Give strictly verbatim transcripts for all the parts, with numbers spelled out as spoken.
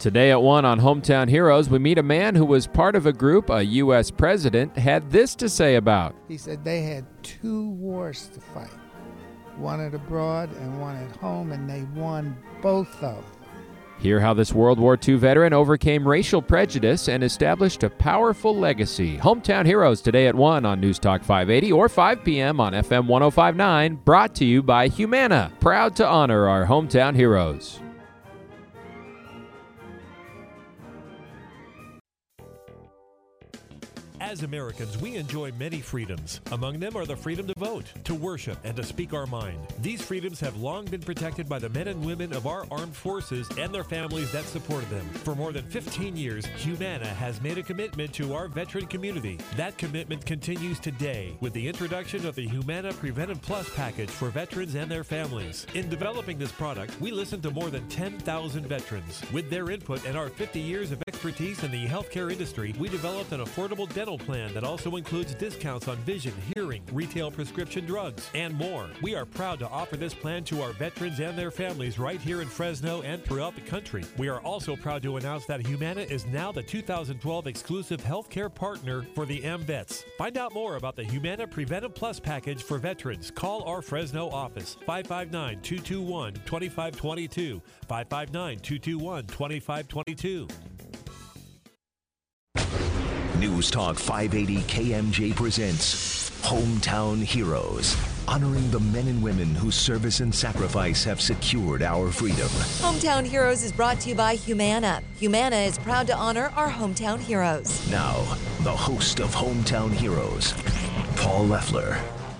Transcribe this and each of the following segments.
Today at one on Hometown Heroes, we meet a man who was part of a group a U S president had this to say about. He said they had two wars to fight, one at abroad and one at home, and they won both of them. Hear how this World War Two veteran overcame racial prejudice and established a powerful legacy. Hometown Heroes today at one on News Talk five eighty or five p.m. on F M one oh five point nine, brought to you by Humana, proud to honor our hometown heroes. As Americans, we enjoy many freedoms. Among them are the freedom to vote, to worship, and to speak our mind. These freedoms have long been protected by the men and women of our armed forces and their families that supported them. For more than fifteen years, Humana has made a commitment to our veteran community. That commitment continues today with the introduction of the Humana Preventive Plus package for veterans and their families. In developing this product, we listened to more than ten thousand veterans. With their input and our fifty years of expertise in the healthcare industry, we developed an affordable dental plan that also includes discounts on vision, hearing, retail prescription drugs, and more. We are proud to offer this plan to our veterans and their families right here in Fresno and throughout the country. We are also proud to announce that Humana is now the two thousand twelve exclusive healthcare partner for the AmVets. Find out more about the Humana Preventive Plus package for veterans. Call our Fresno office, five five nine, two two one, two five two two, five five nine, two two one, two five two two. News Talk five eighty K M J presents Hometown Heroes, honoring the men and women whose service and sacrifice have secured our freedom. Hometown Heroes is brought to you by Humana. Humana is proud to honor our hometown heroes. Now, the host of Hometown Heroes, Paul Leffler.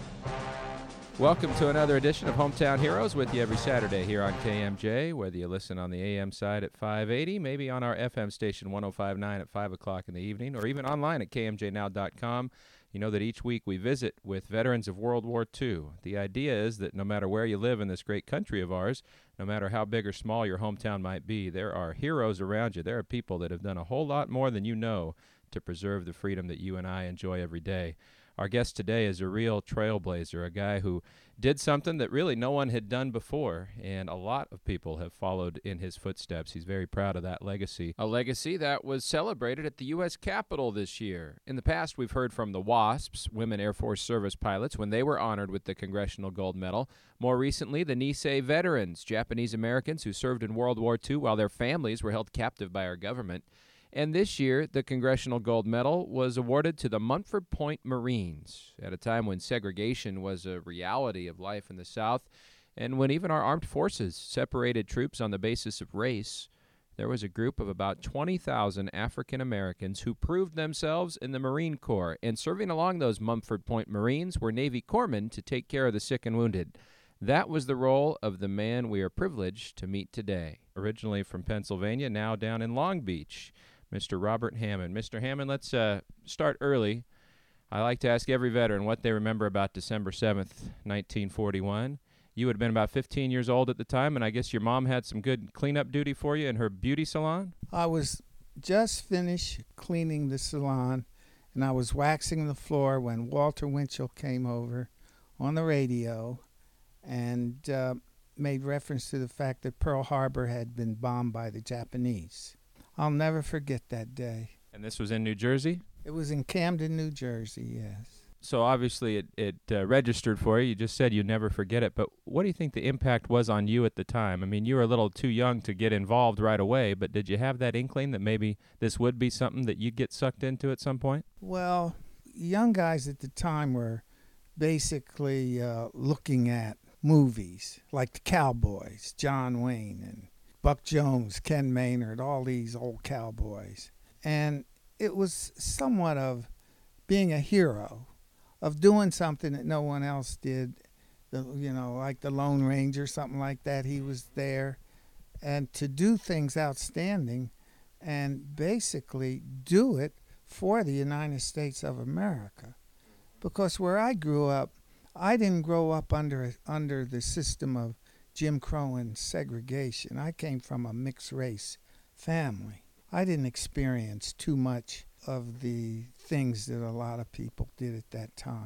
Welcome to another edition of Hometown Heroes with you every Saturday here on K M J, whether you listen on the A M side at five eighty, maybe on our F M station one oh five point nine at five o'clock in the evening, or even online at K M J now dot com. You know that each week we visit with veterans of World War Two. The idea is that no matter where you live in this great country of ours, no matter how big or small your hometown might be, there are heroes around you. There are people that have done a whole lot more than you know to preserve the freedom that you and I enjoy every day. Our guest today is a real trailblazer, a guy who did something that really no one had done before, and a lot of people have followed in his footsteps. He's very proud of that legacy. A legacy that was celebrated at the U S Capitol this year. In the past, we've heard from the WASPs, Women Air Force Service Pilots, when they were honored with the Congressional Gold Medal. More recently, the Nisei veterans, Japanese Americans who served in World War Two while their families were held captive by our government. And this year, the Congressional Gold Medal was awarded to the Munford Point Marines at a time when segregation was a reality of life in the South, and when even our armed forces separated troops on the basis of race. There was a group of about twenty thousand African Americans who proved themselves in the Marine Corps, and serving along those Munford Point Marines were Navy corpsmen to take care of the sick and wounded. That was the role of the man we are privileged to meet today. Originally from Pennsylvania, now down in Long Beach, Mister Robert Hammond. Mister Hammond, let's uh, start early. I like to ask every veteran what they remember about December seventh, nineteen forty-one. You would have been about fifteen years old at the time, and I guess your mom had some good cleanup duty for you in her beauty salon? I was just finished cleaning the salon, and I was waxing the floor when Walter Winchell came over on the radio and uh, made reference to the fact that Pearl Harbor had been bombed by the Japanese. I'll never forget that day. And this was in New Jersey? It was in Camden, New Jersey, yes. So obviously it, it uh, registered for you. You just said you'd never forget it. But what do you think the impact was on you at the time? I mean, you were a little too young to get involved right away, but did you have that inkling that maybe this would be something that you'd get sucked into at some point? Well, young guys at the time were basically uh, looking at movies like the Cowboys, John Wayne and Buck Jones, Ken Maynard, all these old cowboys. And it was somewhat of being a hero, of doing something that no one else did, the, you know, like the Lone Ranger, something like that. He was there. And to do things outstanding and basically do it for the United States of America. Because where I grew up, I didn't grow up under under the system of Jim Crow and segregation. I came from a mixed race family. I didn't experience too much of the things that a lot of people did at that time.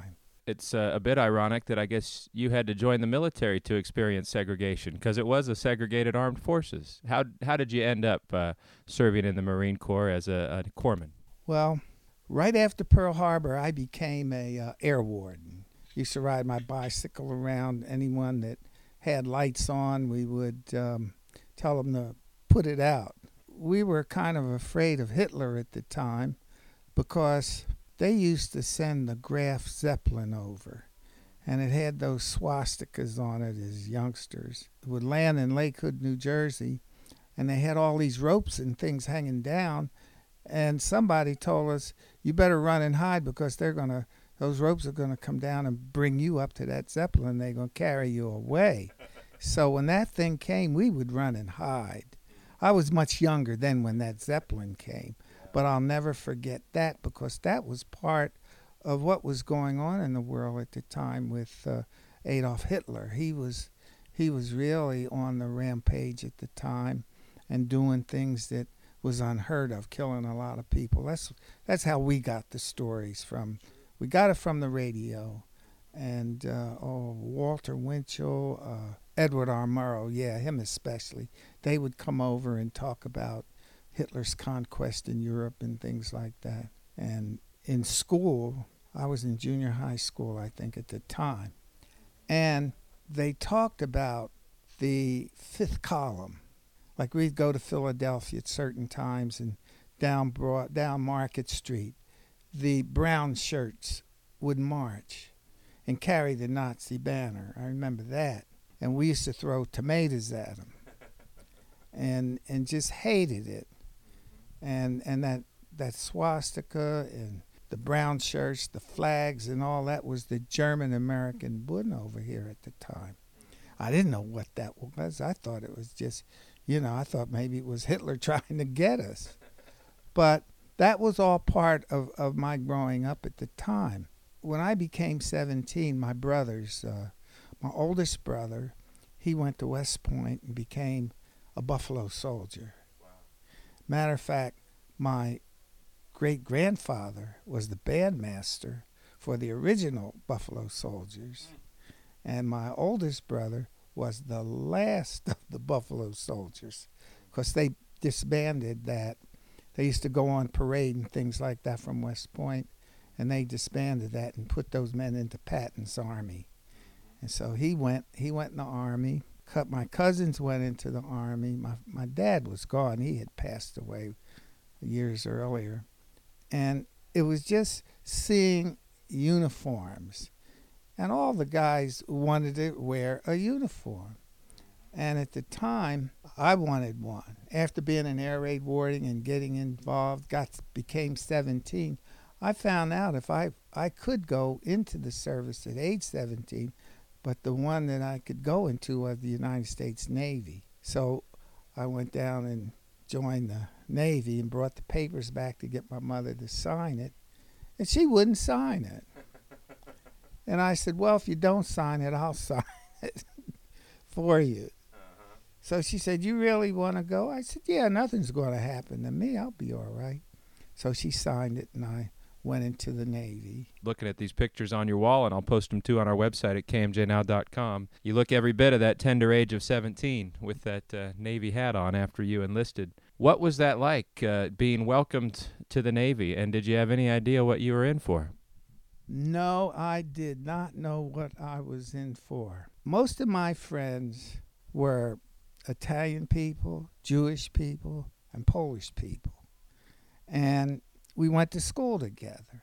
It's uh, a bit ironic that I guess you had to join the military to experience segregation, because it was a segregated armed forces. How how did you end up uh, serving in the Marine Corps as a, a corpsman? Well, right after Pearl Harbor, I became a uh, air warden. Used to ride my bicycle around. Anyone that had lights on, we would um, tell them to put it out. We were kind of afraid of Hitler at the time because they used to send the Graf Zeppelin over, and it had those swastikas on it as youngsters. It would land in Lake Hood, New Jersey, and they had all these ropes and things hanging down, and somebody told us, you better run and hide because they're going to, those ropes are going to come down and bring you up to that Zeppelin. They're going to carry you away. So when that thing came, we would run and hide. I was much younger then when that Zeppelin came. But I'll never forget that because that was part of what was going on in the world at the time with uh, Adolf Hitler. He was he was really on the rampage at the time and doing things that was unheard of, killing a lot of people. That's that's how we got the stories from. We got it from the radio. And uh, oh, Walter Winchell, uh, Edward R. Murrow, yeah, him especially. They would come over and talk about Hitler's conquest in Europe and things like that. And in school, I was in junior high school, I think, at the time, and they talked about the fifth column. Like we'd go to Philadelphia at certain times and down Broad, down Market Street, the brown shirts would march and carry the Nazi banner. I remember that. And we used to throw tomatoes at them and and just hated it. And and that, that swastika and the brown shirts, the flags and all that was the German-American Bund over here at the time. I didn't know what that was. I thought it was just, you know, I thought maybe it was Hitler trying to get us. But that was all part of, of my growing up at the time. When I became seventeen, my brothers, uh, my oldest brother, he went to West Point and became a Buffalo Soldier. Matter of fact, my great-grandfather was the bandmaster for the original Buffalo Soldiers, and my oldest brother was the last of the Buffalo Soldiers because they disbanded that. They used to go on parade and things like that from West Point, and they disbanded that and put those men into Patton's Army. And so he went he went in the Army. My cousins went into the Army. My my dad was gone. He had passed away years earlier. And it was just seeing uniforms. And all the guys wanted to wear a uniform. And at the time, I wanted one. After being in air raid warding and getting involved, got became seventeen, I found out if I, I could go into the service at age seventeen, but the one that I could go into was the United States Navy. So I went down and joined the Navy and brought the papers back to get my mother to sign it, and she wouldn't sign it. And I said, well, if you don't sign it, I'll sign it for you. Uh-huh. So she said, you really want to go? I said, yeah, nothing's going to happen to me. I'll be all right. So she signed it, and I went into the Navy. Looking at these pictures on your wall, and I'll post them too on our website at K M J now dot com. You look every bit of that tender age of seventeen with that uh, Navy hat on after you enlisted. What was that like, uh, being welcomed to the Navy, and did you have any idea what you were in for? No, I did not know what I was in for. Most of my friends were Italian people, Jewish people, and Polish people. And we went to school together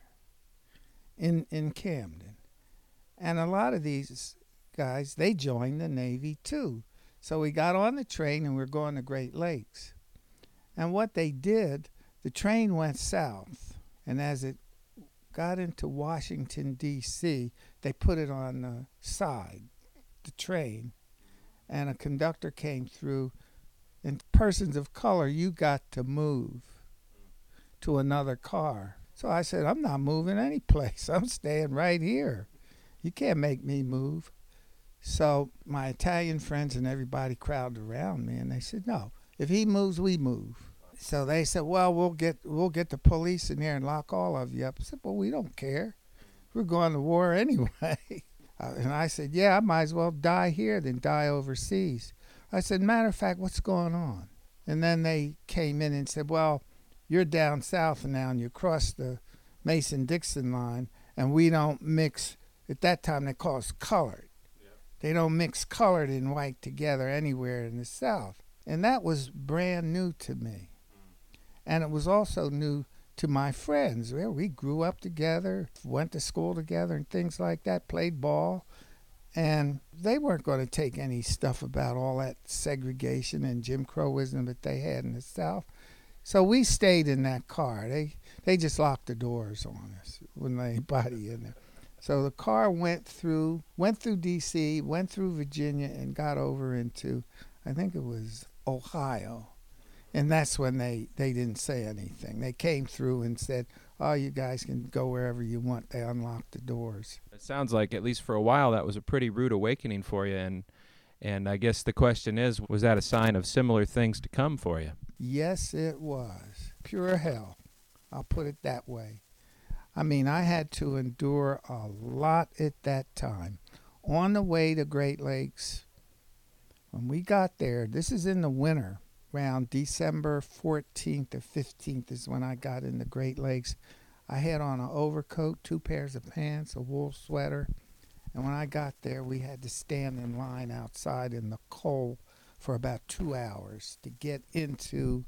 in in Camden. And a lot of these guys, they joined the Navy too. So we got on the train and we were going to Great Lakes. And what they did, the train went south. And as it got into Washington, D C, they put it on the side, the train. And a conductor came through. And persons of color, you got to move to another car. So I said, I'm not moving any place. I'm staying right here. You can't make me move. So my Italian friends and everybody crowded around me, and they said, no, if he moves, we move. So they said, well, we'll get we'll get the police in here and lock all of you up. I said, well, we don't care. we're going to war anyway. Uh, and I said, yeah, I might as well die here than die overseas. I said, matter of fact, what's going on? And then they came in and said, well, you're down south now and you cross the Mason-Dixon line, and we don't mix. At that time, they call us colored. Yeah. They don't mix colored and white together anywhere in the South. And that was brand new to me. Mm. And it was also new to my friends. Well, we grew up together, went to school together and things like that, played ball. And they weren't going to take any stuff about all that segregation and Jim Crowism that they had in the South. So we stayed in that car. They they just locked the doors on us. Wouldn't let anybody in there. So the car went through, went through D C, went through Virginia, and got over into, I think it was Ohio. And that's when they, they didn't say anything. They came through and said, oh, you guys can go wherever you want. They unlocked the doors. It sounds like, at least for a while, that was a pretty rude awakening for you. And and I guess the question is, was that a sign of similar things to come for you? Yes, it was. Pure hell. I'll put it that way. I mean, I had to endure a lot at that time. On the way to Great Lakes, when we got there, this is in the winter, around December fourteenth or fifteenth is when I got in the Great Lakes. I had on an overcoat, two pairs of pants, a wool sweater, and when I got there, we had to stand in line outside in the cold for about two hours to get into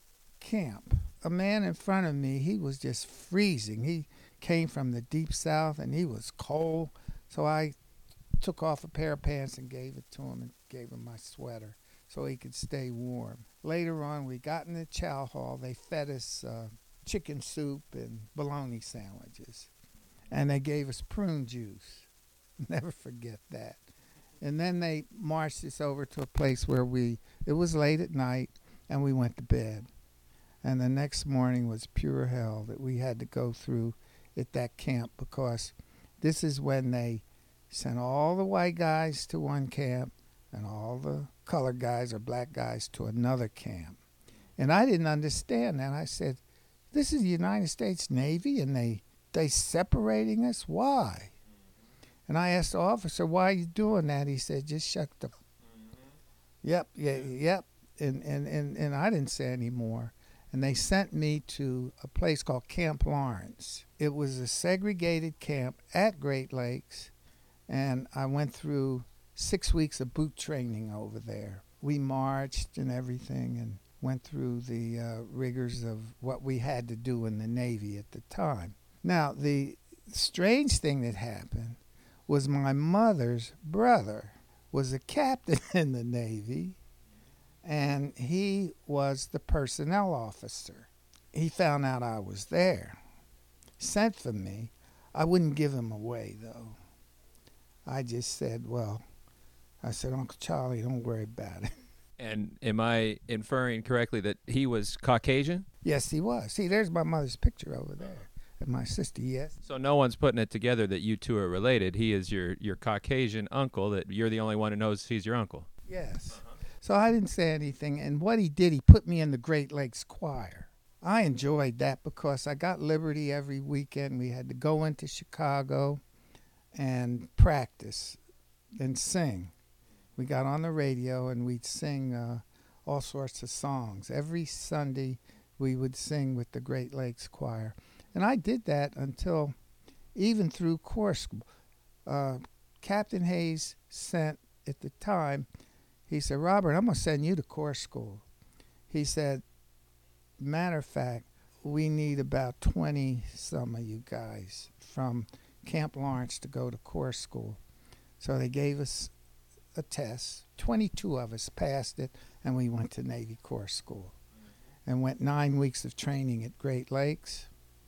camp. A man in front of me, he was just freezing. He came from the deep south, and he was cold, so I took off a pair of pants and gave it to him and gave him my sweater so he could stay warm. Later on, we got in the chow hall. They fed us uh, chicken soup and bologna sandwiches, and they gave us prune juice. Never forget that. And then they marched us over to a place where we, it was late at night, and we went to bed. And the next morning was pure hell that we had to go through at that camp, because this is when they sent all the white guys to one camp and all the colored guys or black guys to another camp. And I didn't understand that. I said, this is the United States Navy, and they they separating us? Why? And I asked the officer, why are you doing that? He said, just shut the... Mm-hmm. Yep, yeah, yep. And, and, and, and I didn't say any more. And they sent me to a place called Camp Lawrence. It was a segregated camp at Great Lakes, and I went through six weeks of boot training over there. We marched and everything and went through the uh, rigors of what we had to do in the Navy at the time. Now, the strange thing that happened was my mother's brother was a captain in the Navy, and he was the personnel officer. He found out I was there, sent for me. I wouldn't give him away, though. I just said, well, I said, Uncle Charlie, don't worry about it. And am I inferring correctly that he was Caucasian? Yes, he was. See, there's my mother's picture over there. And my sister, yes. So no one's putting it together that you two are related. He is your, your Caucasian uncle, that you're the only one who knows he's your uncle. Yes. Uh-huh. So I didn't say anything. And what he did, he put me in the Great Lakes Choir. I enjoyed that because I got liberty every weekend. We had to go into Chicago and practice and sing. We got on the radio and we'd sing uh, all sorts of songs. Every Sunday we would sing with the Great Lakes Choir. And I did that until even through corps school. Uh, Captain Hayes sent, at the time, he said, Robert, I'm going to send you to corps school. He said, matter of fact, we need about twenty some of you guys from Camp Lawrence to go to corps school. So they gave us a test. twenty-two of us passed it, and we went to Navy Corps School and went nine weeks of training at Great Lakes.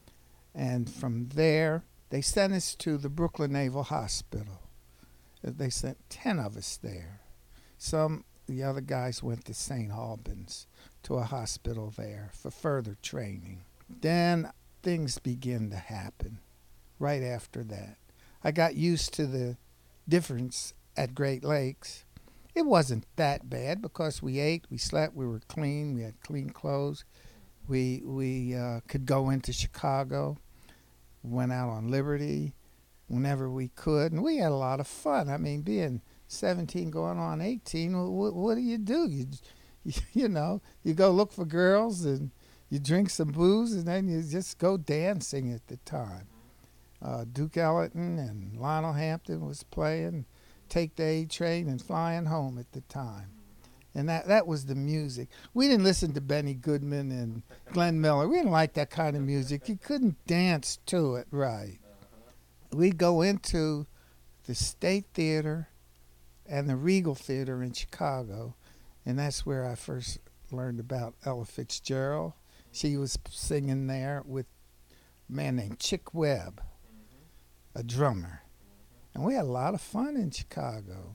And from there, they sent us to the Brooklyn Naval Hospital. They sent ten of us there. Some, the other guys went to Saint Albans, to a hospital there for further training. Then things began to happen right after that. I got used to the difference at Great Lakes. It wasn't that bad because we ate, we slept, we were clean, we had clean clothes. We we uh, could go into Chicago, went out on liberty, whenever we could. And we had a lot of fun. I mean, being seventeen going on eighteen, what, what do you do? You, you, you know, you go look for girls and you drink some booze and then you just go dancing at the time. Uh, Duke Ellington and Lionel Hampton was playing Take the A Train and Flying Home at the time. And that, that was the music. We didn't listen to Benny Goodman and Glenn Miller. We didn't like that kind of music. You couldn't dance to it right. We'd go into the State Theater and the Regal Theater in Chicago, and that's where I first learned about Ella Fitzgerald. She was singing there with a man named Chick Webb, a drummer. And we had a lot of fun in Chicago.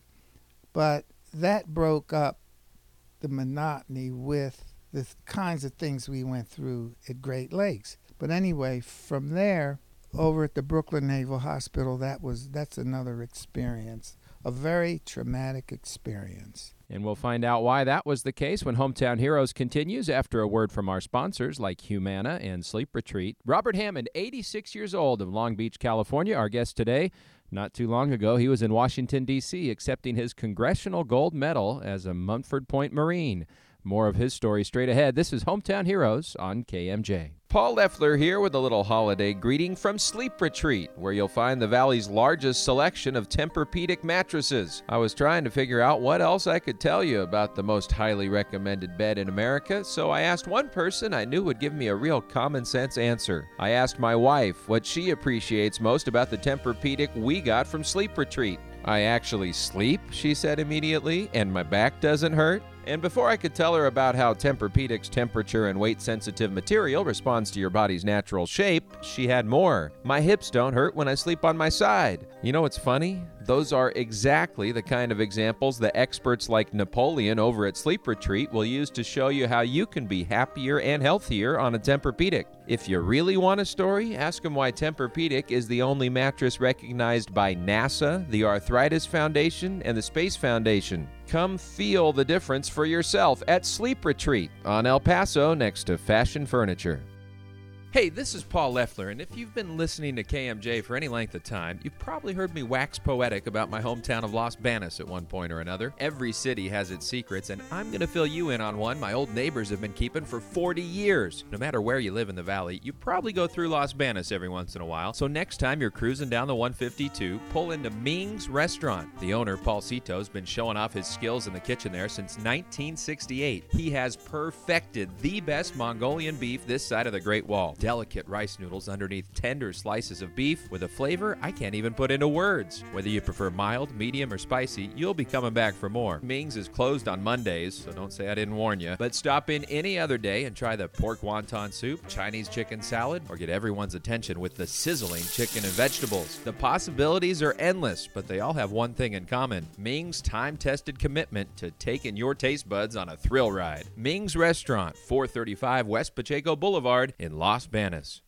But that broke up the monotony with the kinds of things we went through at Great Lakes. But anyway, from there, over at the Brooklyn Naval Hospital, that was that's another experience, a very traumatic experience. And we'll find out why that was the case when Hometown Heroes continues after a word from our sponsors like Humana and Sleep Retreat. Robert Hammond, eighty-six years old, of Long Beach, California, our guest today. Not too long ago, he was in Washington, D C, accepting his Congressional Gold Medal as a Mumford Point Marine. More of his story straight ahead. This is Hometown Heroes on K M J. Paul Leffler here with a little holiday greeting from Sleep Retreat, where you'll find the Valley's largest selection of Tempur-Pedic mattresses. I was trying to figure out what else I could tell you about the most highly recommended bed in America, so I asked one person I knew would give me a real common sense answer. I asked my wife what she appreciates most about the Tempur-Pedic we got from Sleep Retreat. I actually sleep, she said immediately, and my back doesn't hurt. And before I could tell her about how Tempur-Pedic's temperature and weight-sensitive material responds to your body's natural shape, she had more. My hips don't hurt when I sleep on my side. You know what's funny? Those are exactly the kind of examples the experts like Napoleon over at Sleep Retreat will use to show you how you can be happier and healthier on a Tempur-Pedic. If you really want a story, ask them why Tempur-Pedic is the only mattress recognized by NASA, the Arthritis Foundation, and the Space Foundation. Come feel the difference for yourself at Sleep Retreat on El Paso next to Fashion Furniture. Hey, this is Paul Leffler, and if you've been listening to K M J for any length of time, you've probably heard me wax poetic about my hometown of Los Banos at one point or another. Every city has its secrets, and I'm going to fill you in on one my old neighbors have been keeping for forty years. No matter where you live in the valley, you probably go through Los Banos every once in a while, so next time you're cruising down the one fifty-two, pull into Ming's Restaurant. The owner, Paul Cito, has been showing off his skills in the kitchen there since nineteen sixty-eight. He has perfected the best Mongolian beef this side of the Great Wall. Delicate rice noodles underneath tender slices of beef with a flavor I can't even put into words. Whether you prefer mild, medium, or spicy, you'll be coming back for more. Ming's is closed on Mondays, so don't say I didn't warn you. But stop in any other day and try the pork wonton soup, Chinese chicken salad, or get everyone's attention with the sizzling chicken and vegetables. The possibilities are endless, but they all have one thing in common. Ming's time-tested commitment to taking your taste buds on a thrill ride. Ming's Restaurant, four thirty-five West Pacheco Boulevard in Los Banos.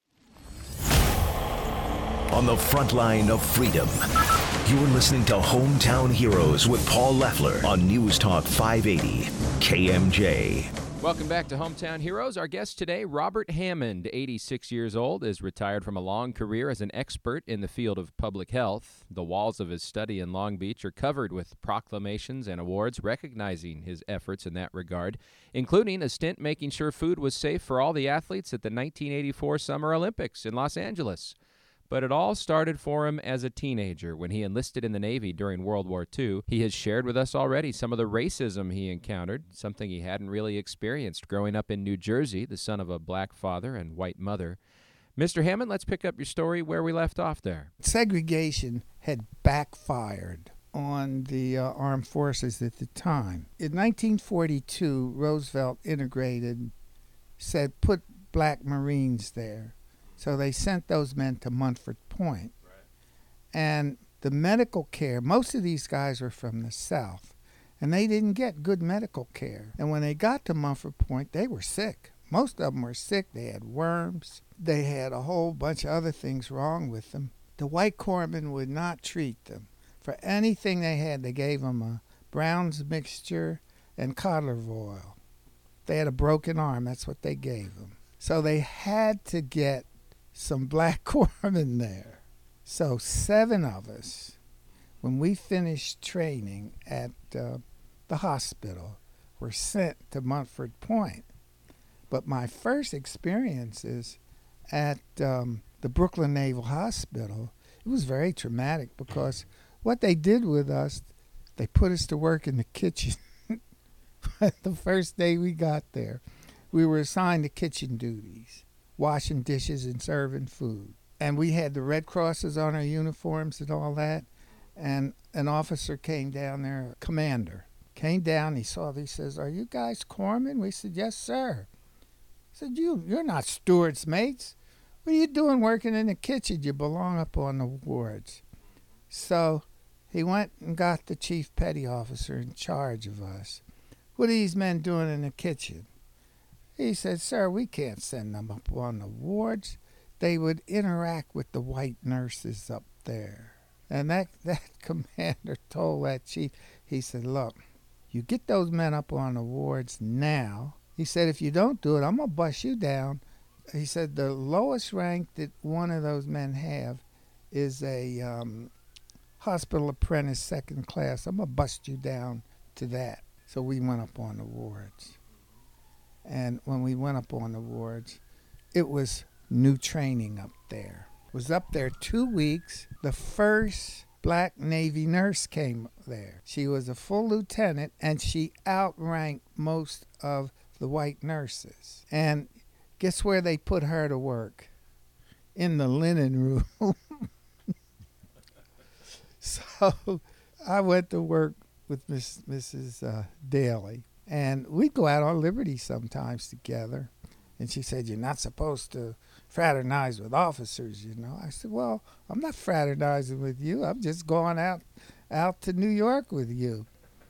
On the front line of freedom, you're listening to Hometown Heroes with Paul Leffler on News Talk five eighty K M J. Welcome back to Hometown Heroes. Our guest today, Robert Hammond, eighty-six years old, is retired from a long career as an expert in the field of public health. The walls of his study in Long Beach are covered with proclamations and awards recognizing his efforts in that regard, including a stint making sure food was safe for all the athletes at the nineteen eighty-four Summer Olympics in Los Angeles. But it all started for him as a teenager when he enlisted in the Navy during World War Two. He has shared with us already some of the racism he encountered, something he hadn't really experienced growing up in New Jersey, the son of a black father and white mother. Mister Hammond, let's pick up your story where we left off there. Segregation had backfired on the uh, armed forces at the time. In nineteen forty-two, Roosevelt integrated, said put black Marines there. So they sent those men to Mumford Point. Right. And the medical care, most of these guys were from the South, and they didn't get good medical care. And when they got to Mumford Point, they were sick. Most of them were sick. They had worms. They had a whole bunch of other things wrong with them. The white corpsmen would not treat them. For anything they had, they gave them a Brown's mixture and cod liver oil. They had a broken arm. That's what they gave them. So they had to get some black corpsmen there. So seven of us, when we finished training at uh, the hospital, were sent to Mumford Point. But my first experiences at um, the Brooklyn Naval Hospital, it was very traumatic because what they did with us, they put us to work in the kitchen. The first day we got there, we were assigned to kitchen duties, washing dishes and serving food. And we had the Red Crosses on our uniforms and all that. And an officer came down there, a commander, came down, he saw, he says, "Are you guys corpsmen?" We said, "Yes, sir." He said, you, you're not stewards' mates. What are you doing working in the kitchen? You belong up on the wards. So he went and got the chief petty officer in charge of us. "What are these men doing in the kitchen?" He said, "Sir, we can't send them up on the wards. They would interact with the white nurses up there." And that, that commander told that chief, he said, "Look, you get those men up on the wards now." He said, "If you don't do it, I'm going to bust you down." He said, "The lowest rank that one of those men have is a um, hospital apprentice second class. I'm going to bust you down to that." So we went up on the wards. And when we went up on the wards, it was new training up there. Was up there two weeks. The first black Navy nurse came there. She was a full lieutenant, and she outranked most of the white nurses. And guess where they put her to work? In the linen room. So I went to work with Miss, Missus Uh, Daly, and we'd go out on Liberty sometimes together. And she said, "You're not supposed to fraternize with officers, you know." I said, "Well, I'm not fraternizing with you. I'm just going out out to New York with you."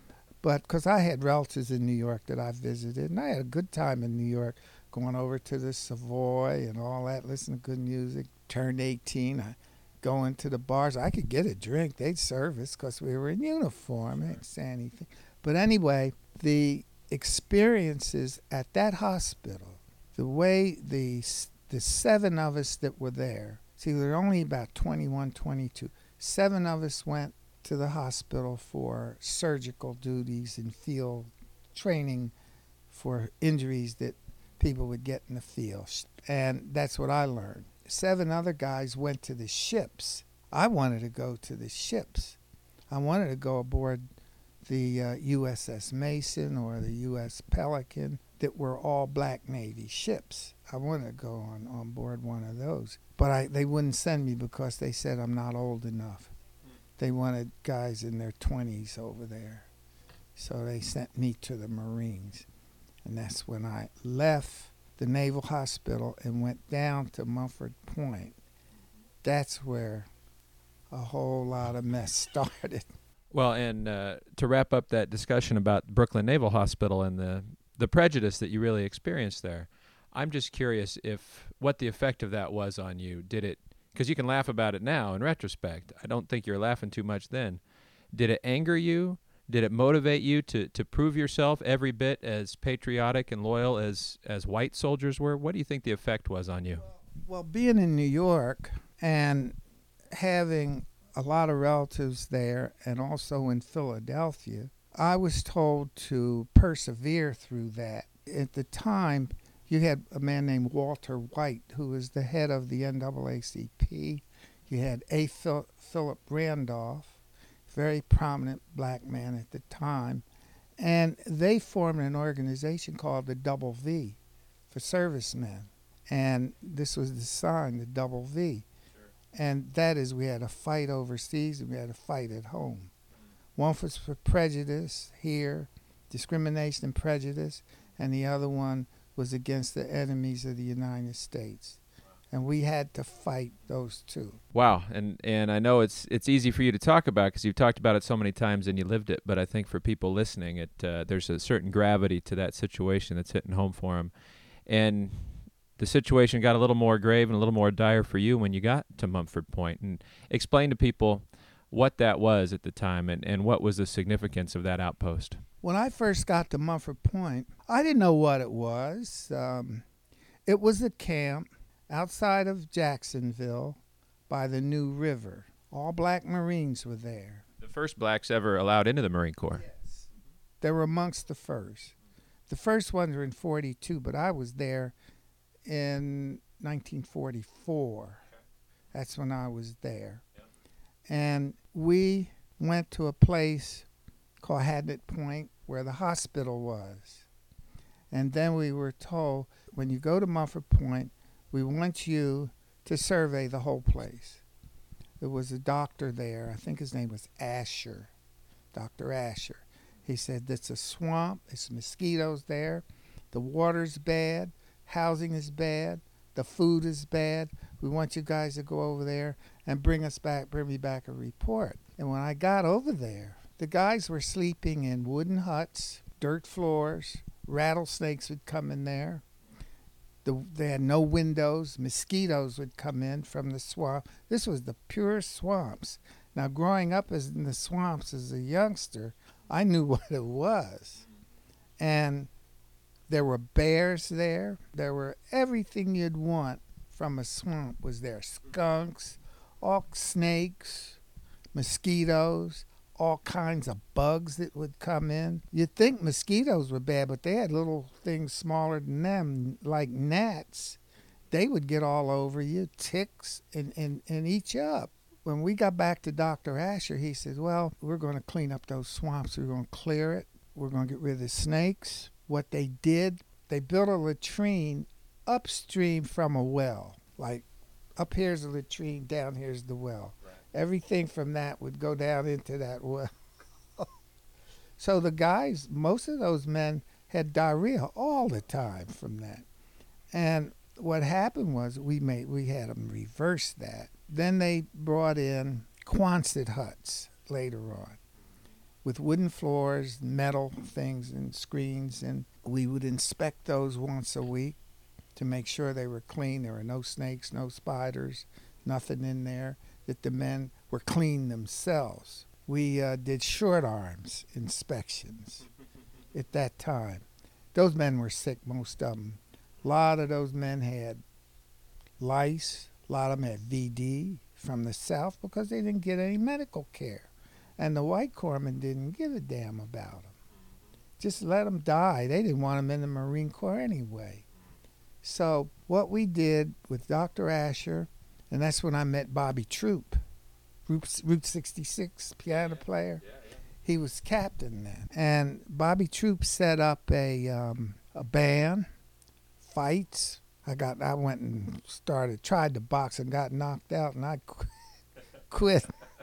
But because I had relatives in New York that I visited, and I had a good time in New York, going over to the Savoy and all that, listening to good music. Turned eighteen, I go into the bars. I could get a drink. They'd serve us because we were in uniform. I didn't say anything. But anyway, the experiences at that hospital, the way the the seven of us that were there, see, there were only about twenty-one, twenty-two. Seven of us went to the hospital for surgical duties and field training for injuries that people would get in the field. And that's what I learned. Seven other guys went to the ships. I wanted to go to the ships. I wanted to go aboard the uh, U S S Mason or the U S Pelican that were all black Navy ships. I wanted to go on, on board one of those. But I, they wouldn't send me because they said I'm not old enough. They wanted guys in their twenties over there. So they sent me to the Marines. And that's when I left the Naval Hospital and went down to Mumford Point. That's where a whole lot of mess started. Well, and uh, to wrap up that discussion about Brooklyn Naval Hospital and the, the prejudice that you really experienced there, I'm just curious if what the effect of that was on you. Did it, because you can laugh about it now in retrospect. I don't think you were laughing too much then. Did it anger you? Did it motivate you to, to prove yourself every bit as patriotic and loyal as, as white soldiers were? What do you think the effect was on you? Well, being in New York and having a lot of relatives there and also in Philadelphia, I was told to persevere through that. At the time, you had a man named Walter White, who was the head of the N double A C P. You had A. Phil- Philip Randolph, very prominent black man at the time, and they formed an organization called the Double V for servicemen. And this was the sign, the Double V. Sure. And that is, we had a fight overseas and we had a fight at home. One was for prejudice here, discrimination and prejudice, and the other one was against the enemies of the United States. And we had to fight those two. Wow, and and I know it's it's easy for you to talk about because you've talked about it so many times and you lived it. But I think for people listening, it uh, there's a certain gravity to that situation that's hitting home for them. And the situation got a little more grave and a little more dire for you when you got to Mumford Point. And explain to people what that was at the time and, and what was the significance of that outpost. When I first got to Mumford Point, I didn't know what it was. Um, it was a camp outside of Jacksonville, by the New River. All black Marines were there. The first blacks ever allowed into the Marine Corps. Yes. They were amongst the first. The first ones were in forty-two, but I was there in nineteen forty-four. That's when I was there. And we went to a place called Hadnett Point where the hospital was. And then we were told, when you go to Mumford Point, we want you to survey the whole place. There was a doctor there, I think his name was Asher, Doctor Asher. He said, it's a swamp, there's mosquitoes there, the water's bad, housing is bad, the food is bad. We want you guys to go over there and bring us back, bring me back a report. And when I got over there, the guys were sleeping in wooden huts, dirt floors, rattlesnakes would come in there. The, they had no windows. Mosquitoes would come in from the swamp. This was the pure swamps. Now, growing up as in the swamps as a youngster, I knew what it was. And there were bears there. There were everything you'd want from a swamp was there. Skunks, all snakes, mosquitoes, all kinds of bugs that would come in. You'd think mosquitoes were bad, but they had little things smaller than them, like gnats. They would get all over you, ticks, and, and, and eat you up. When we got back to Doctor Asher, he said, well, we're going to clean up those swamps. We're going to clear it. We're going to get rid of the snakes. What they did, they built a latrine upstream from a well. Like, up here's the latrine, down here's the well. Right. Everything from that would go down into that well. So the guys, most of those men had diarrhea all the time from that. And what happened was we made we had them reverse that. Then they brought in Quonset huts later on with wooden floors, metal things and screens, and we would inspect those once a week to make sure they were clean. There were no snakes, no spiders, nothing in there, that the men were clean themselves. We uh, did short arms inspections at that time. Those men were sick, most of them. A lot of those men had lice. A lot of them had V D from the South because they didn't get any medical care. And the white corpsmen didn't give a damn about them. Just let them die. They didn't want them in the Marine Corps anyway. So what we did with Doctor Asher, and that's when I met Bobby Troop, Route, Route sixty-six piano player. Yeah, yeah. He was captain then. And Bobby Troop set up a um, a band, fights. I got I went and started, tried to box and got knocked out, and I qu- quit.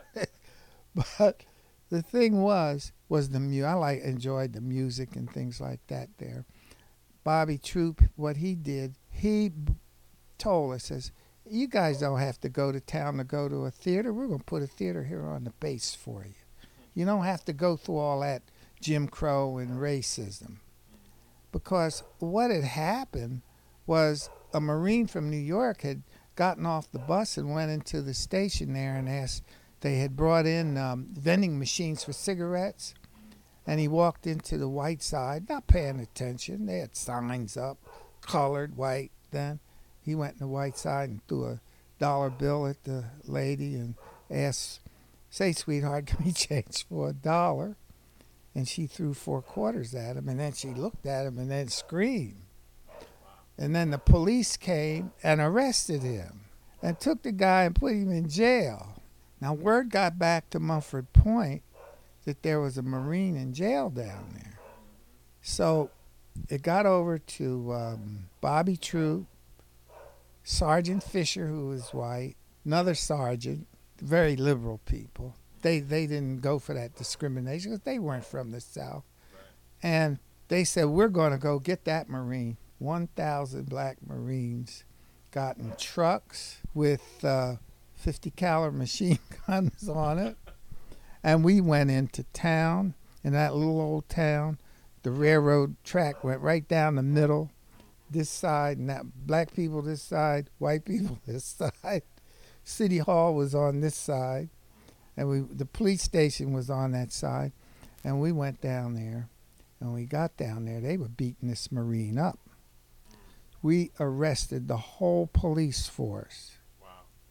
But the thing was, was the mu- I like enjoyed the music and things like that there. Bobby Troop, what he did, he b- told us, says, you guys don't have to go to town to go to a theater. We're going to put a theater here on the base for you. You don't have to go through all that Jim Crow and racism. Because what had happened was a Marine from New York had gotten off the bus and went into the station there and asked, they had brought in um, vending machines for cigarettes, and he walked into the white side, not paying attention. They had signs up, colored, white. Then he went in the white side and threw a dollar bill at the lady and asked, say, sweetheart, can we change for a dollar? And she threw four quarters at him, and then she looked at him and then screamed. And then the police came and arrested him and took the guy and put him in jail. Now, word got back to Mumford Point that there was a Marine in jail down there. So it got over to um, Bobby Troop, Sergeant Fisher, who was white, another sergeant, very liberal people. They they didn't go for that discrimination because they weren't from the South. Right. And they said, we're going to go get that Marine. one thousand black Marines got in trucks with uh, fifty caliber machine guns on it. And we went into town, in that little old town. The railroad track went right down the middle, this side, and that black people this side, white people this side. City Hall was on this side, and we the police station was on that side. And we went down there, and we got down there. They were beating this Marine up. We arrested the whole police force. Wow.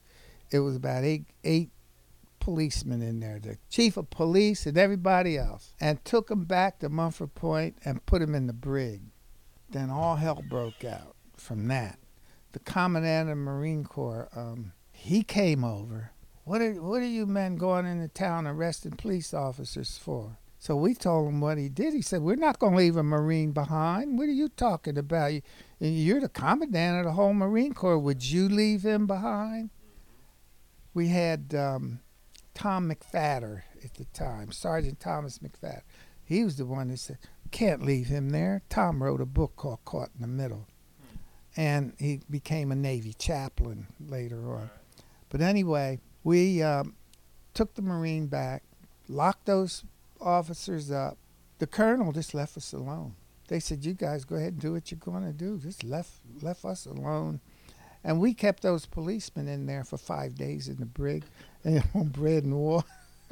it was about eight eight policemen in there, the chief of police and everybody else, and took them back to Mumford Point and put them in the brig. Then all hell broke out from that. The commandant of the Marine Corps, um, he came over. What are, what are you men going into town arresting police officers for? So we told him what he did. He said, we're not going to leave a Marine behind. What are you talking about? You, you're the commandant of the whole Marine Corps. Would you leave him behind? We had um, Tom McFadder at the time, Sergeant Thomas McFadder. He was the one that said, can't leave him there. Tom wrote a book called Caught in the Middle. And he became a Navy chaplain later on. But anyway, we um, took the Marine back, locked those officers up. The colonel just left us alone. They said, you guys go ahead and do what you're going to do. Just left left us alone. And we kept those policemen in there for five days in the brig and on bread and water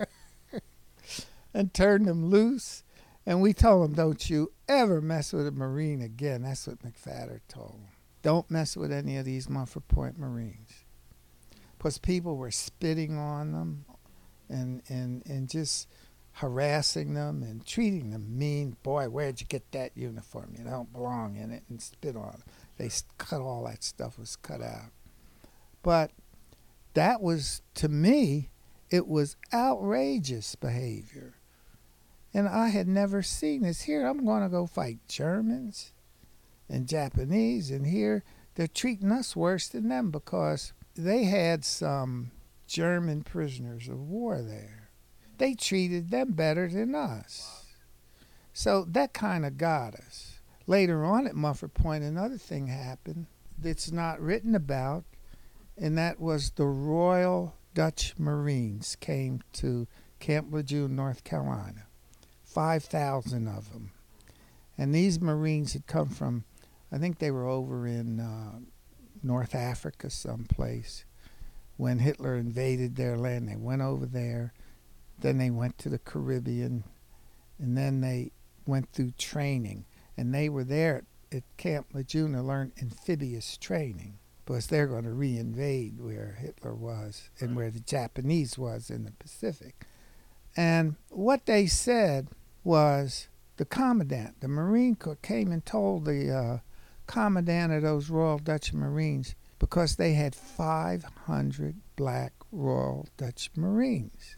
and turned them loose. And we told them, don't you ever mess with a Marine again. That's what McFadder told them. Don't mess with any of these Mumford Point Marines. Because people were spitting on them and, and, and just harassing them and treating them mean. Boy, where'd you get that uniform? You don't belong in it, and spit on it. They cut all that stuff was cut out. But that was, to me, it was outrageous behavior. And I had never seen this. Here I'm going to go fight Germans and Japanese, and here they're treating us worse than them because they had some German prisoners of war there. They treated them better than us. So that kind of got us. Later on at Mumford Point, another thing happened that's not written about, and that was the Royal Dutch Marines came to Camp Lejeune, North Carolina. five thousand of them. And these Marines had come from, I think they were over in uh, North Africa someplace. When Hitler invaded their land, they went over there. Then they went to the Caribbean. And then they went through training. And they were there at, at Camp Lejeune to learn amphibious training. Because they're going to re-invade where Hitler was and where the Japanese was in the Pacific. And what they said was the commandant, the Marine Corps, came and told the uh, commandant of those Royal Dutch Marines, because they had five hundred black Royal Dutch Marines.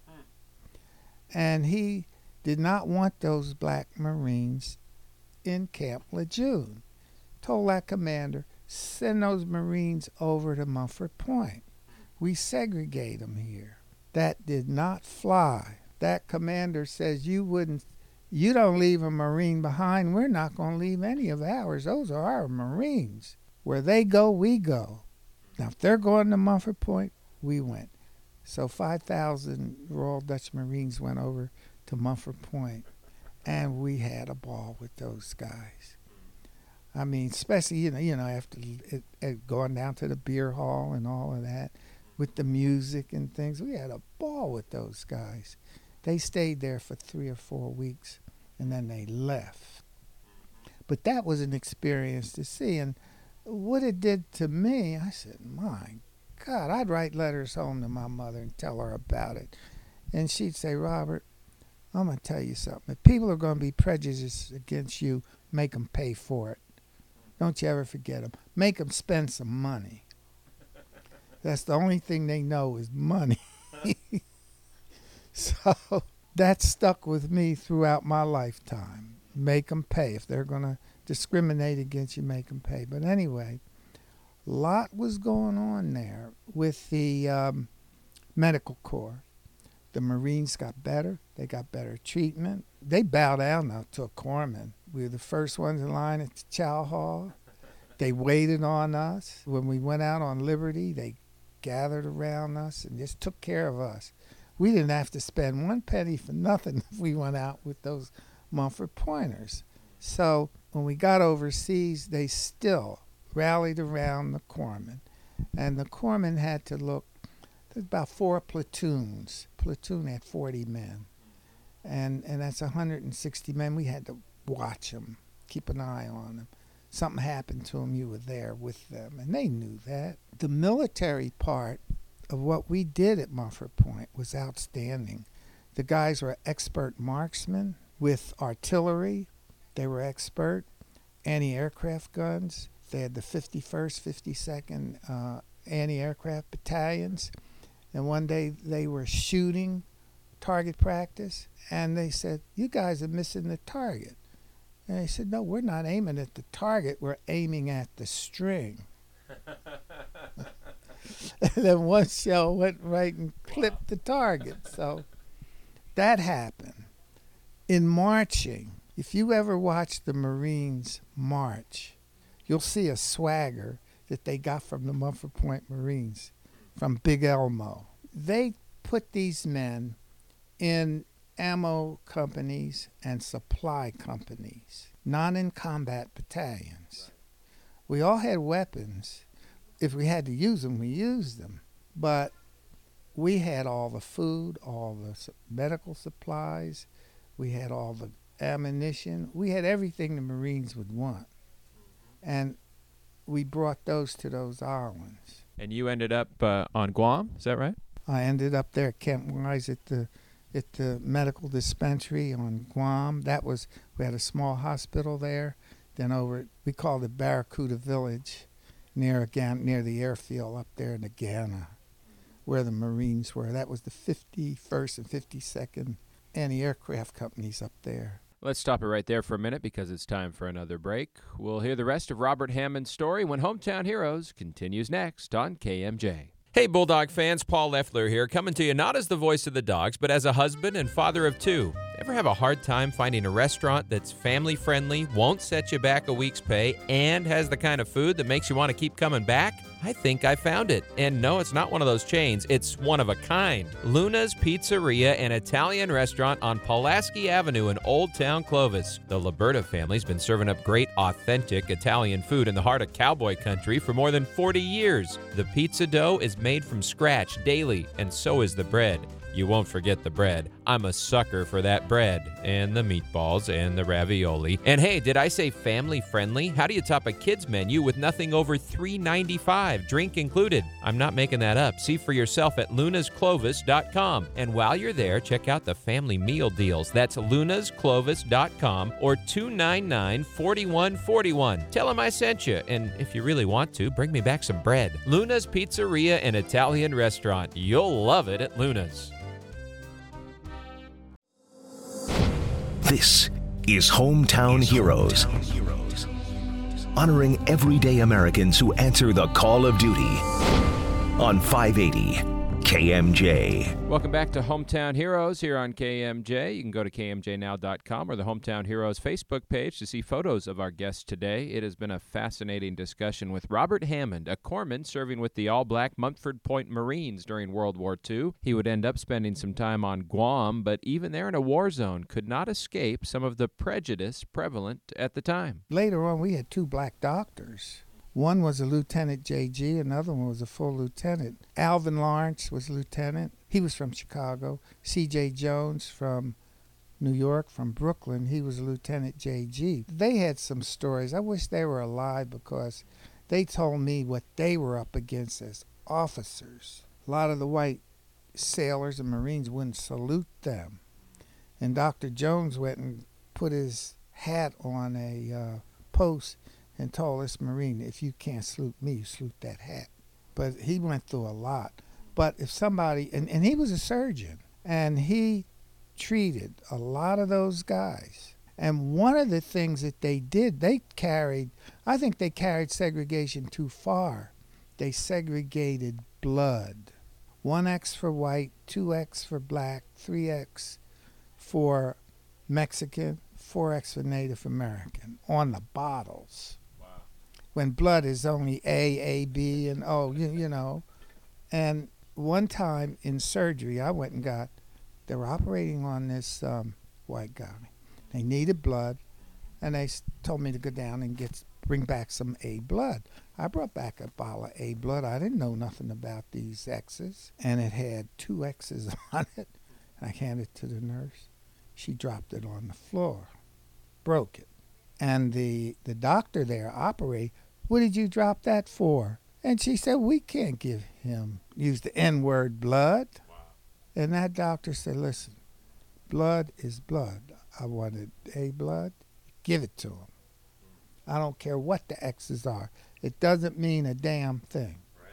And he did not want those black Marines in Camp Lejeune. Told that commander, send those Marines over to Mumford Point. We segregate them here. That did not fly. That commander says, you wouldn't, you don't leave a Marine behind. We're not going to leave any of ours. Those are our Marines. Where they go, we go. Now, if they're going to Mumford Point, we went. So five thousand Royal Dutch Marines went over to Mumford Point, and we had a ball with those guys. I mean, especially, you know, you know, after it, it going down to the beer hall and all of that, with the music and things, we had a ball with those guys. They stayed there for three or four weeks, and then they left. But that was an experience to see. And what it did to me, I said, my God, I'd write letters home to my mother and tell her about it. And she'd say, Robert, I'm going to tell you something. If people are going to be prejudiced against you, make them pay for it. Don't you ever forget them. Make them spend some money. That's the only thing they know is money. So that stuck with me throughout my lifetime. Make them pay. If they're going to discriminate against you, make them pay. But anyway, a lot was going on there with the um, medical corps. The Marines got better. They got better treatment. They bowed down now to a corpsman. We were the first ones in line at the chow hall. They waited on us. When we went out on liberty, they gathered around us and just took care of us. We didn't have to spend one penny for nothing if we went out with those Mumford Pointers. So when we got overseas, they still rallied around the corpsman. And the corpsman had to look, there's about four platoons. Platoon had forty men. And and that's one hundred sixty men. We had to watch them, keep an eye on them. Something happened to them, you were there with them. And they knew that. The military part of what we did at Mumford Point was outstanding. The guys were expert marksmen with artillery. They were expert anti-aircraft guns. They had the fifty-first, fifty-second uh, anti-aircraft battalions. And one day they were shooting target practice, and they said, "You guys are missing the target." And they said, "No, we're not aiming at the target. We're aiming at the string." And then one shell went right and clipped the target. So that happened. In marching, if you ever watch the Marines march, you'll see a swagger that they got from the Mumford Point Marines, from Big Elmo. They put these men in ammo companies and supply companies, not in combat battalions. We all had weapons. If we had to use them, we used them. But we had all the food, all the medical supplies. We had all the ammunition. We had everything the Marines would want. And we brought those to those islands. And you ended up uh, on Guam, is that right? I ended up there at Camp Wise at the at the medical dispensary on Guam. That was, we had a small hospital there. Then over, we called it Barracuda Village, near again near the airfield up there in Agana, where the Marines were. That was the fifty-first and fifty-second anti-aircraft companies up there. Let's stop it right there for a minute because it's time for another break. We'll hear the rest of Robert Hammond's story when Hometown Heroes continues next on K M J. Hey, Bulldog fans, Paul Leffler here, coming to you not as the voice of the dogs, but as a husband and father of two. Ever have a hard time finding a restaurant that's family-friendly, won't set you back a week's pay, and has the kind of food that makes you want to keep coming back? I think I found it. And no, it's not one of those chains. It's one of a kind. Luna's Pizzeria, an Italian restaurant on Pulaski Avenue in Old Town Clovis. The Liberta family's been serving up great, authentic Italian food in the heart of cowboy country for more than forty years. The pizza dough is made from scratch daily, and so is the bread. You won't forget the bread. I'm a sucker for that bread, and the meatballs, and the ravioli. And hey, did I say family friendly? How do you top a kid's menu with nothing over three ninety-five, drink included? I'm not making that up. See for yourself at lunas clovis dot com. And while you're there, check out the family meal deals. That's lunas clovis dot com or two nine nine, four one four one. Tell them I sent you, and if you really want to, bring me back some bread. Luna's Pizzeria and Italian Restaurant. You'll love it at Luna's. This is Hometown Heroes, honoring everyday Americans who answer the call of duty on five eighty K M J. Welcome back to Hometown Heroes here on K M J. You can go to K M J now dot com or the Hometown Heroes Facebook page to see photos of our guests today. It has been a fascinating discussion with Robert Hammond, a corpsman serving with the all-black Mumford Point Marines during World War Two. He would end up spending some time on Guam, but even there in a war zone could not escape some of the prejudice prevalent at the time. Later on, we had two black doctors. One was a Lieutenant J G, another one was a full lieutenant. Alvin Lawrence was lieutenant. He was from Chicago. C J Jones from New York, from Brooklyn. He was Lieutenant J G. They had some stories. I wish they were alive because they told me what they were up against as officers. A lot of the white sailors and Marines wouldn't salute them. And Doctor Jones went and put his hat on a uh, post and told this Marine, if you can't salute me, you salute that hat. But he went through a lot. But if somebody, and, and he was a surgeon, and he treated a lot of those guys. And one of the things that they did, they carried, I think they carried segregation too far. They segregated blood. one X for white, two X for black, three X for Mexican, four X for Native American on the bottles. When blood is only A, A, B, and O, you, you know. And one time in surgery, I went and got, they were operating on this um, white guy. They needed blood, and they told me to go down and get bring back some A blood. I brought back a bottle of A blood. I didn't know nothing about these X's, and it had two X's on it. I handed it to the nurse. She dropped it on the floor, broke it. And the, the doctor there operated, what did you drop that for? And she said, we can't give him, use the N-word, blood. Wow. And that doctor said, listen, blood is blood. I wanted A blood, give it to him. I don't care what the X's are. It doesn't mean a damn thing. Right.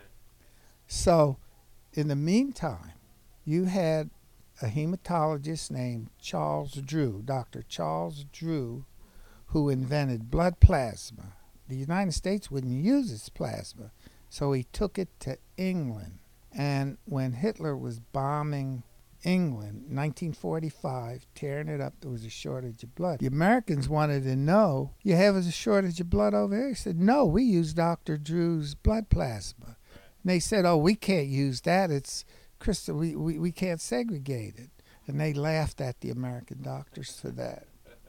So, in the meantime, you had a hematologist named Charles Drew, Doctor Charles Drew, who invented blood plasma. The United States wouldn't use its plasma, so he took it to England. And when Hitler was bombing England, nineteen forty-five, tearing it up, there was a shortage of blood. The Americans wanted to know, you have a shortage of blood over here? He said, no, we use Doctor Drew's blood plasma. Right. And they said, oh, we can't use that. It's crystal. We, we, we can't segregate it. And they laughed at the American doctors for that.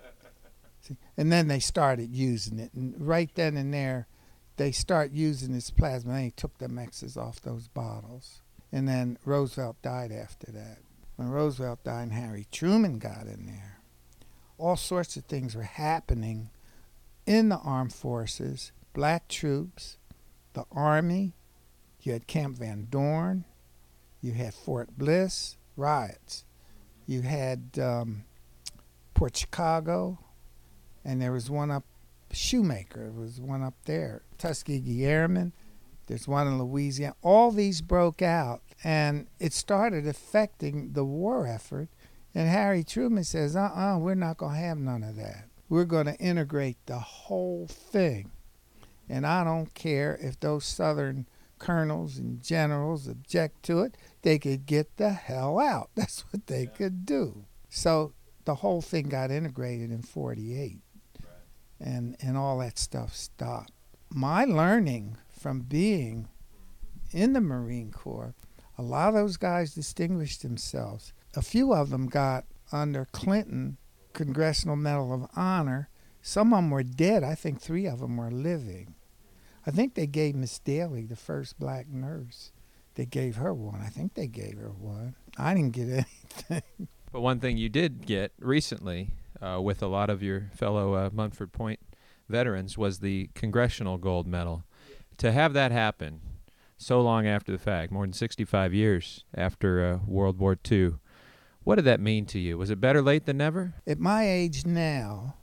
See? And then they started using it. And right then and there, they start using this plasma. And they took the X's off those bottles. And then Roosevelt died after that. When Roosevelt died and Harry Truman got in there, all sorts of things were happening in the armed forces. Black troops, the Army, you had Camp Van Dorn, you had Fort Bliss, riots. You had um, Port Chicago, and there was one up, Shoemaker, there was one up there, Tuskegee Airmen, there's one in Louisiana. All these broke out, and it started affecting the war effort. And Harry Truman says, uh-uh, we're not going to have none of that. We're going to integrate the whole thing. And I don't care if those Southern colonels and generals object to it. They could get the hell out. That's what they yeah. could do. So the whole thing got integrated in forty-eight. Right. And, and all that stuff stopped. My learning from being in the Marine Corps, a lot of those guys distinguished themselves. A few of them got, under Clinton, Congressional Medal of Honor. Some of them were dead. I think three of them were living. I think they gave Miss Daly, the first black nurse, they gave her one. I think they gave her one. I didn't get anything. But one thing you did get recently uh, with a lot of your fellow uh, Munford Point veterans was the Congressional Gold Medal. To have that happen so long after the fact, more than sixty-five years after uh, World War Two, what did that mean to you? Was it better late than never? At my age now,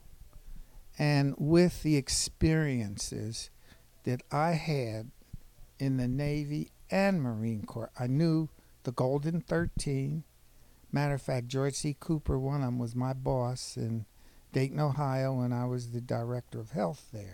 and with the experiences that I had in the Navy and Marine Corps, I knew the Golden thirteen. Matter of fact, George C. Cooper, one of them, was my boss in Dayton, Ohio, when I was the director of health there.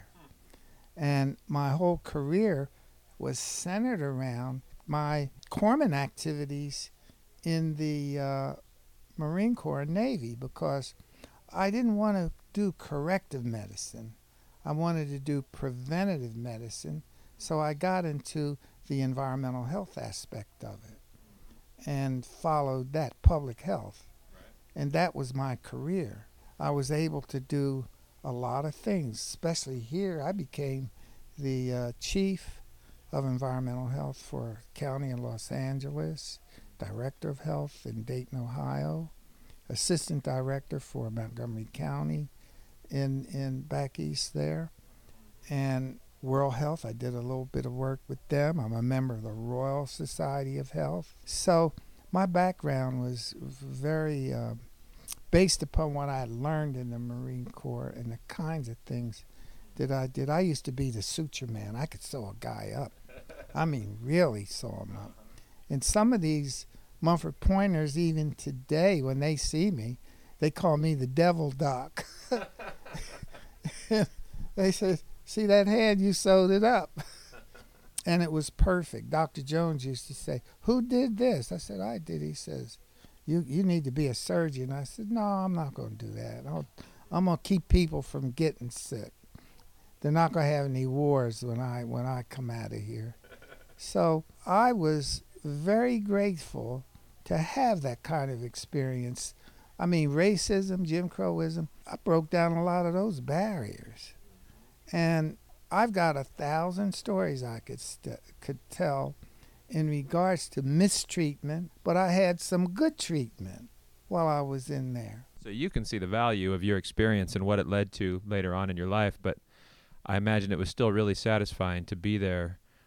And my whole career was centered around my corpsman activities in the uh, Marine Corps and Navy, because I didn't want to do corrective medicine. I wanted to do preventative medicine, so I got into the environmental health aspect of it and followed that, public health. Right. And that was my career. I was able to do a lot of things, especially here. I became the uh, chief of environmental health for a county in Los Angeles, director of health in Dayton, Ohio, assistant director for Montgomery County in, in back east there, and World Health. I did a little bit of work with them. I'm a member of the Royal Society of Health. So my background was very uh, based upon what I learned in the Marine Corps and the kinds of things that I did. I used to be the suture man. I could sew a guy up. I mean, really sew him up. And some of these Munford Pointers, even today, when they see me, they call me the Devil Doc. They said, see that hand, you sewed it up. And it was perfect. Doctor Jones used to say, who did this? I said, I did. He says, you you need to be a surgeon. I said, no, I'm not going to do that. I'll, I'm going to keep people from getting sick. They're not going to have any wars when I when I come out of here. So I was very grateful to have that kind of experience. I mean, racism, Jim Crowism, I broke down a lot of those barriers. And I've got a thousand stories I could st- could tell in regards to mistreatment, but I had some good treatment while I was in there. So you can see the value of your experience and what it led to later on in your life, but I imagine it was still really satisfying to be there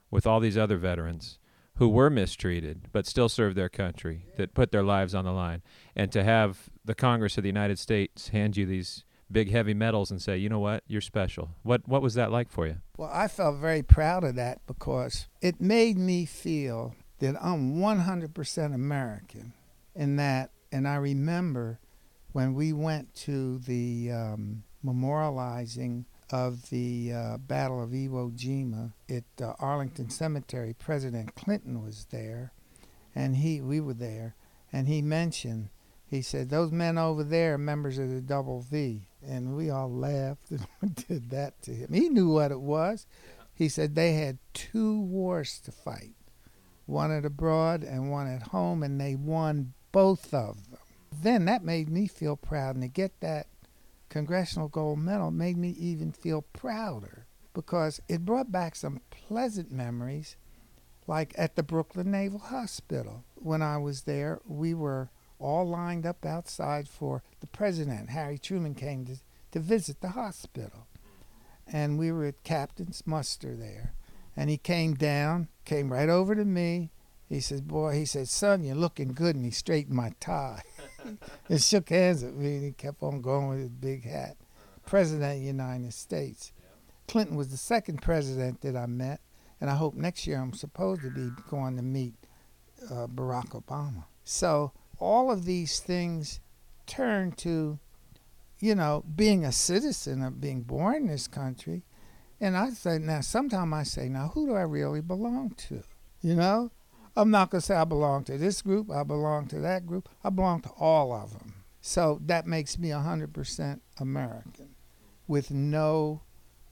with all these other veterans who were mistreated but still served their country, that put their lives on the line, and to have the Congress of the United States hand you these big heavy medals and say, you know what, you're special. What what was that like for you? Well, I felt very proud of that because it made me feel that I'm one hundred percent American in that. And I remember when we went to the um, memorializing of the uh, Battle of Iwo Jima at uh, Arlington Cemetery, President Clinton was there, and he we were there, and he mentioned, he said, those men over there are members of the Double V. And we all laughed and did that to him. He knew what it was. He said they had two wars to fight, one at abroad and one at home, and they won both of them. Then that made me feel proud, and to get that Congressional Gold Medal made me even feel prouder because it brought back some pleasant memories, like at the Brooklyn Naval Hospital. When I was there, we were all lined up outside for the president. Harry Truman came to, to visit the hospital. And we were at Captain's muster there. And he came down, came right over to me. He said, boy, he said, son, you're looking good. And he straightened my tie. He shook hands with me, and he kept on going with his big hat. President of the United States. Clinton was the second president that I met. And I hope next year I'm supposed to be going to meet uh, Barack Obama. So all of these things turn to, you know, being a citizen of being born in this country. And I say, now, sometimes I say, now, who do I really belong to? You know? I'm not going to say I belong to this group, I belong to that group. I belong to all of them. So that makes me one hundred percent American with no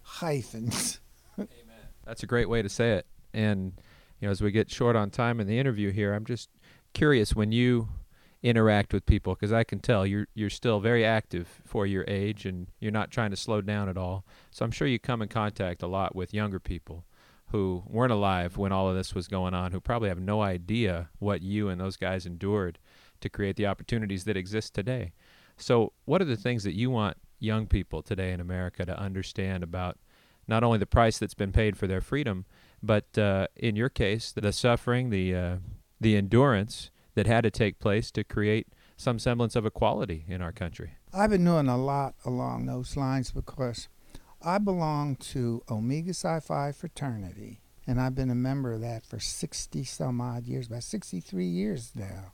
hyphens. Amen. That's a great way to say it. And, you know, as we get short on time in the interview here, I'm just curious when you interact with people, because I can tell you're you're still very active for your age and you're not trying to slow down at all. So I'm sure you come in contact a lot with younger people who weren't alive when all of this was going on, who probably have no idea what you and those guys endured to create the opportunities that exist today. So what are the things that you want young people today in America to understand about not only the price that's been paid for their freedom, but uh, in your case, the suffering, the uh, the endurance that had to take place to create some semblance of equality in our country? I've been doing a lot along those lines because I belong to Omega Psi Phi fraternity, and I've been a member of that for sixty some odd years, about sixty-three years now.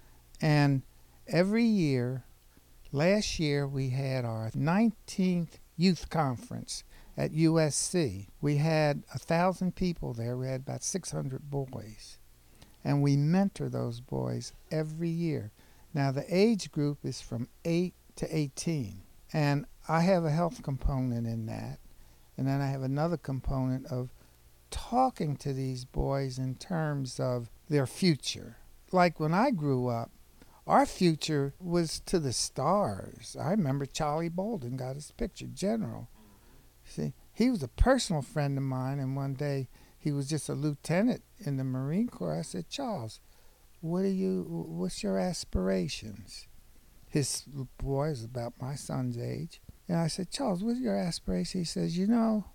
And every year, last year we had our nineteenth youth conference at U S C. We had a thousand people there. We had about six hundred boys. And we mentor those boys every year. Now, the age group is from eight to eighteen. And I have a health component in that. And then I have another component of talking to these boys in terms of their future. Like when I grew up, our future was to the stars. I remember Charlie Bolden got his picture, General. See, he was a personal friend of mine, and one day he was just a lieutenant in the Marine Corps. I said, Charles, what are you, what's your aspirations? His boy is about my son's age. And I said, Charles, what's your aspirations? He says, you know,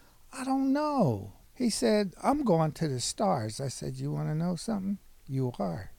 I don't know. He said, I'm going to the stars. I said, you want to know something? You are.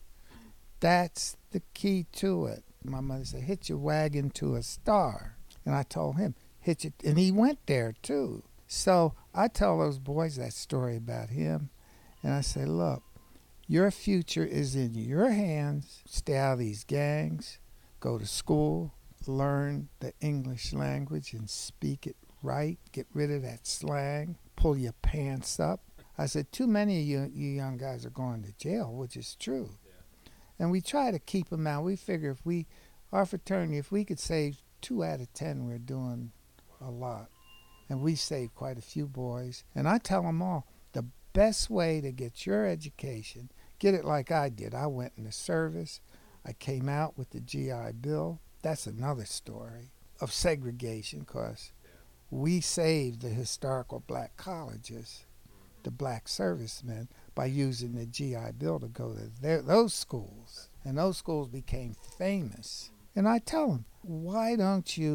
That's the key to it. My mother said, hitch your wagon to a star. And I told him, hitch it. And he went there, too. So I tell those boys that story about him. And I say, look, your future is in your hands. Stay out of these gangs. Go to school. Learn the English language and speak it right. Get rid of that slang. Pull your pants up. I said, too many of you, you young guys are going to jail, which is true. Yeah. And we try to keep them out. We figure if we, our fraternity, if we could save two out of ten, we're doing a lot. And we saved quite a few boys. And I tell them all, the best way to get your education, get it like I did. I went in the service. I came out with the G I Bill. That's another story of segregation, because we saved the historical black colleges, the black servicemen, by using the G I Bill to go to their, those schools. And those schools became famous. And I tell them, why don't you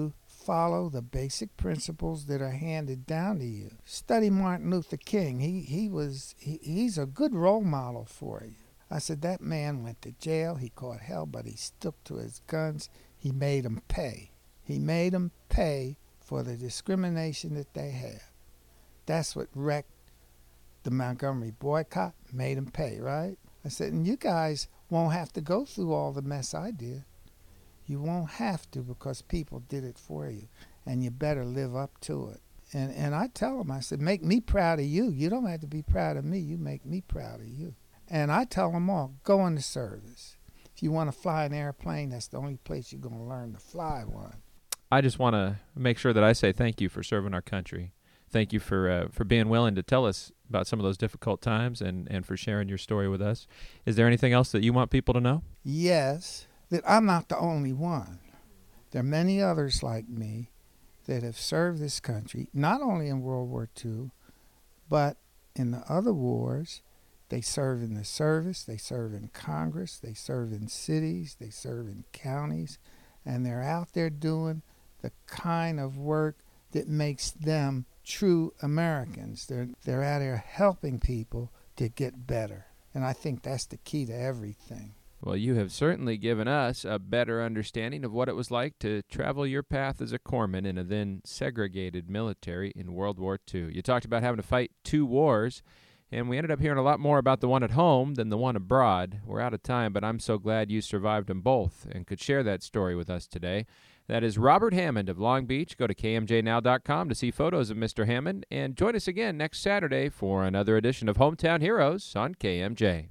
follow the basic principles that are handed down to you. Study Martin Luther King. He he was he, he's a good role model for you. I said, that man went to jail. He caught hell, but he stuck to his guns. He made them pay. He made them pay for the discrimination that they had. That's what wrecked the Montgomery boycott, made them pay, right? I said, and you guys won't have to go through all the mess I did. You won't have to, because people did it for you, and you better live up to it. And and I tell them, I said, make me proud of you. You don't have to be proud of me. You make me proud of you. And I tell them all, go into service. If you want to fly an airplane, that's the only place you're going to learn to fly one. I just want to make sure that I say thank you for serving our country. Thank you for uh, for being willing to tell us about some of those difficult times and, and for sharing your story with us. Is there anything else that you want people to know? Yes, that I'm not the only one. There are many others like me that have served this country, not only in World War Two, but in the other wars. They serve in the service, they serve in Congress, they serve in cities, they serve in counties, and they're out there doing the kind of work that makes them true Americans. They're, they're out here helping people to get better, and I think that's the key to everything. Well, you have certainly given us a better understanding of what it was like to travel your path as a corpsman in a then segregated military in World War Two. You talked about having to fight two wars, and we ended up hearing a lot more about the one at home than the one abroad. We're out of time, but I'm so glad you survived them both and could share that story with us today. That is Robert Hammond of Long Beach. Go to K M J now dot com to see photos of Mister Hammond, and join us again next Saturday for another edition of Hometown Heroes on K M J.